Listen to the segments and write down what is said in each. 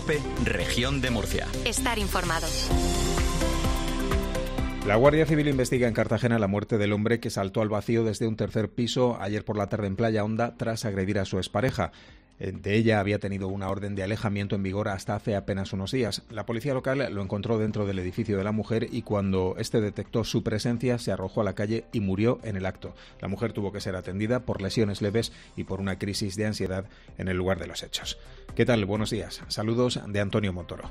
COPE, Región de Murcia. Estar informado. La Guardia Civil investiga en Cartagena la muerte del hombre que saltó al vacío desde un tercer piso ayer por la tarde en Playa Honda tras agredir a su expareja. De ella había tenido una orden de alejamiento en vigor hasta hace apenas unos días. La policía local lo encontró dentro del edificio de la mujer y cuando éste detectó su presencia se arrojó a la calle y murió en el acto. La mujer tuvo que ser atendida por lesiones leves y por una crisis de ansiedad en el lugar de los hechos. ¿Qué tal? Buenos días. Saludos de Antonio Montoro.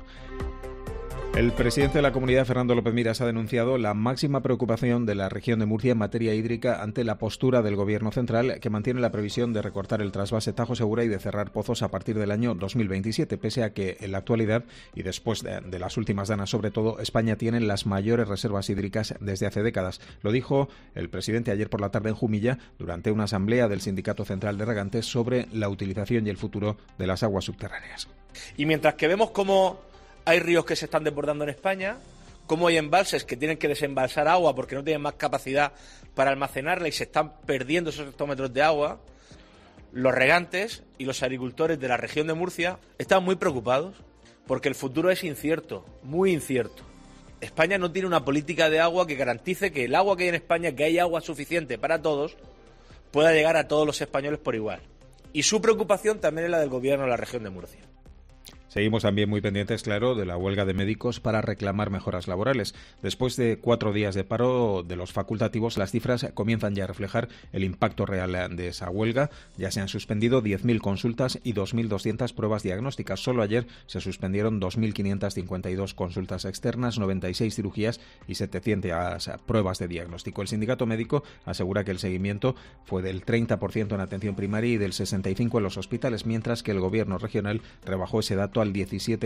El presidente de la Comunidad, Fernando López Miras, ha denunciado la máxima preocupación de la región de Murcia en materia hídrica ante la postura del Gobierno central, que mantiene la previsión de recortar el trasvase Tajo Segura y de cerrar pozos a partir del año 2027, pese a que en la actualidad, y después de las últimas danas sobre todo, España tiene las mayores reservas hídricas desde hace décadas. Lo dijo el presidente ayer por la tarde en Jumilla durante una asamblea del Sindicato Central de Regantes sobre la utilización y el futuro de las aguas subterráneas. Y mientras que vemos cómo hay ríos que se están desbordando en España, como hay embalses que tienen que desembalsar agua porque no tienen más capacidad para almacenarla y se están perdiendo esos hectómetros de agua, los regantes y los agricultores de la región de Murcia están muy preocupados porque el futuro es incierto, muy incierto. España no tiene una política de agua que garantice que el agua que hay en España, que hay agua suficiente para todos, pueda llegar a todos los españoles por igual. Y su preocupación también es la del gobierno de la región de Murcia. Seguimos también muy pendientes, claro, de la huelga de médicos para reclamar mejoras laborales. Después de 4 días de paro de los facultativos, las cifras comienzan ya a reflejar el impacto real de esa huelga. Ya se han suspendido 10.000 consultas y 2.200 pruebas diagnósticas. Solo ayer se suspendieron 2.552 consultas externas, 96 cirugías y 700 pruebas de diagnóstico. El sindicato médico asegura que el seguimiento fue del 30% en atención primaria y del 65% en los hospitales, mientras que el gobierno regional rebajó ese dato al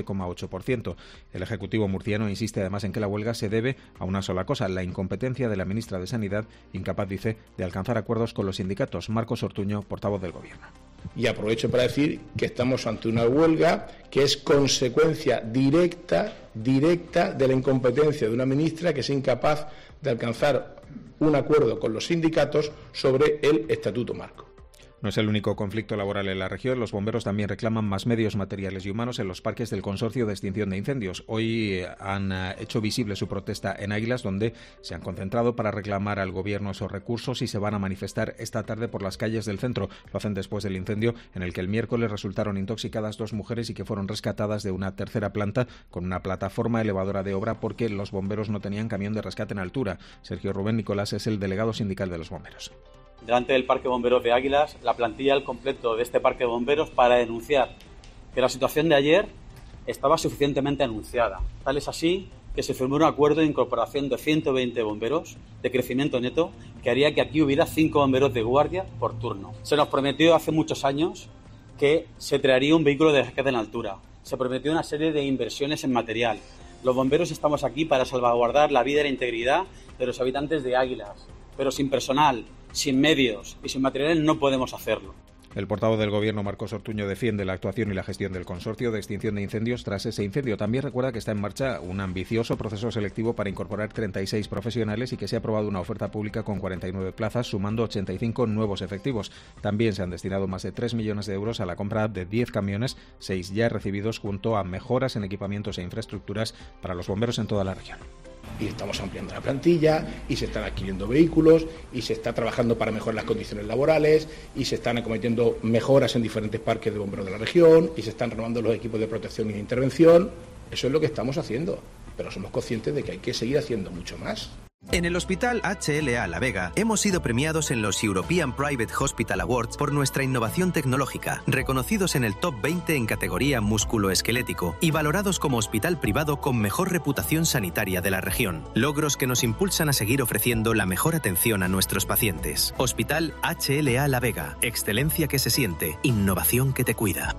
17,8%. El Ejecutivo murciano insiste además en que la huelga se debe a una sola cosa, la incompetencia de la ministra de Sanidad, incapaz, dice, de alcanzar acuerdos con los sindicatos. Marcos Ortuño, portavoz del Gobierno. Y aprovecho para decir que estamos ante una huelga que es consecuencia directa de la incompetencia de una ministra que es incapaz de alcanzar un acuerdo con los sindicatos sobre el Estatuto Marco. No es el único conflicto laboral en la región. Los bomberos también reclaman más medios materiales y humanos en los parques del Consorcio de Extinción de Incendios. Hoy han hecho visible su protesta en Águilas, donde se han concentrado para reclamar al Gobierno esos recursos y se van a manifestar esta tarde por las calles del centro. Lo hacen después del incendio en el que el miércoles resultaron intoxicadas 2 mujeres y que fueron rescatadas de una tercera planta con una plataforma elevadora de obra porque los bomberos no tenían camión de rescate en altura. Sergio Rubén Nicolás es el delegado sindical de los bomberos. Delante del Parque Bomberos de Águilas, la plantilla al completo de este Parque de Bomberos para denunciar que la situación de ayer estaba suficientemente anunciada. Tal es así que se firmó un acuerdo de incorporación de 120 bomberos de crecimiento neto que haría que aquí hubiera 5 bomberos de guardia por turno. Se nos prometió hace muchos años que se traería un vehículo de rescate en altura. Se prometió una serie de inversiones en material. Los bomberos estamos aquí para salvaguardar la vida y la integridad de los habitantes de Águilas, pero sin personal, sin medios y sin materiales no podemos hacerlo. El portavoz del Gobierno, Marcos Ortuño, defiende la actuación y la gestión del Consorcio de Extinción de Incendios tras ese incendio. También recuerda que está en marcha un ambicioso proceso selectivo para incorporar 36 profesionales y que se ha aprobado una oferta pública con 49 plazas, sumando 85 nuevos efectivos. También se han destinado más de 3 millones de euros a la compra de 10 camiones, 6 ya recibidos, junto a mejoras en equipamientos e infraestructuras para los bomberos en toda la región. Y estamos ampliando la plantilla, y se están adquiriendo vehículos, y se está trabajando para mejorar las condiciones laborales, y se están acometiendo mejoras en diferentes parques de bomberos de la región, y se están renovando los equipos de protección y de intervención. Eso es lo que estamos haciendo, pero somos conscientes de que hay que seguir haciendo mucho más. En el Hospital HLA La Vega hemos sido premiados en los European Private Hospital Awards por nuestra innovación tecnológica, reconocidos en el top 20 en categoría músculo-esquelético y valorados como hospital privado con mejor reputación sanitaria de la región. Logros que nos impulsan a seguir ofreciendo la mejor atención a nuestros pacientes. Hospital HLA La Vega, excelencia que se siente, innovación que te cuida.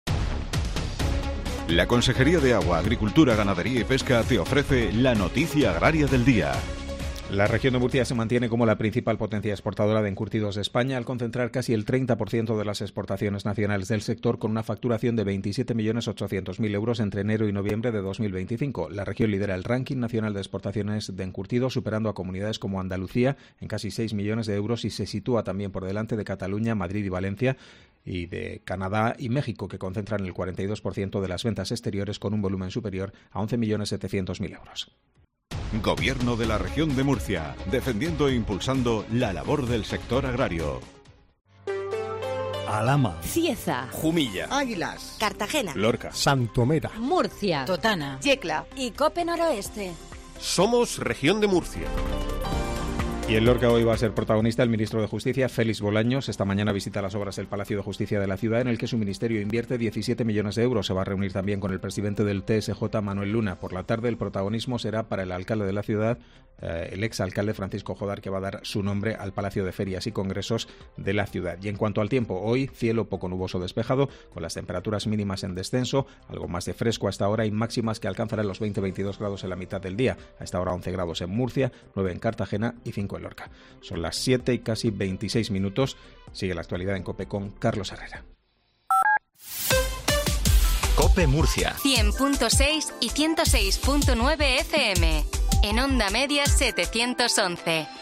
La Consejería de Agua, Agricultura, Ganadería y Pesca te ofrece la noticia agraria del día. La región de Murcia se mantiene como la principal potencia exportadora de encurtidos de España, al concentrar casi el 30% de las exportaciones nacionales del sector, con una facturación de 27.800.000 euros entre enero y noviembre de 2025. La región lidera el ranking nacional de exportaciones de encurtidos, superando a comunidades como Andalucía en casi 6 millones de euros, y se sitúa también por delante de Cataluña, Madrid y Valencia, y de Canadá y México, que concentran el 42% de las ventas exteriores, con un volumen superior a 11.700.000 euros. Gobierno de la región de Murcia, defendiendo e impulsando la labor del sector agrario. Alhama, Cieza, Jumilla, Águilas, Cartagena, Lorca, Santomera, Murcia, Totana, Yecla y Cope Noroeste. Somos región de Murcia. Y en Lorca hoy va a ser protagonista el ministro de Justicia, Félix Bolaños. Esta mañana visita las obras del Palacio de Justicia de la ciudad, en el que su ministerio invierte 17 millones de euros. Se va a reunir también con el presidente del TSJ, Manuel Luna. Por la tarde el protagonismo será para el alcalde de la ciudad, el exalcalde Francisco Jodar, que va a dar su nombre al Palacio de Ferias y Congresos de la ciudad. Y en cuanto al tiempo, hoy cielo poco nuboso despejado, con las temperaturas mínimas en descenso, algo más de fresco hasta ahora, y máximas que alcanzarán los 20-22 grados en la mitad del día. A esta hora 11 grados en Murcia, 9 en Cartagena y 5 en Lorca. Son las 7 y casi 26 minutos. Sigue la actualidad en COPE con Carlos Herrera. COPE Murcia 100.6 y 106.9 FM. En onda media 711.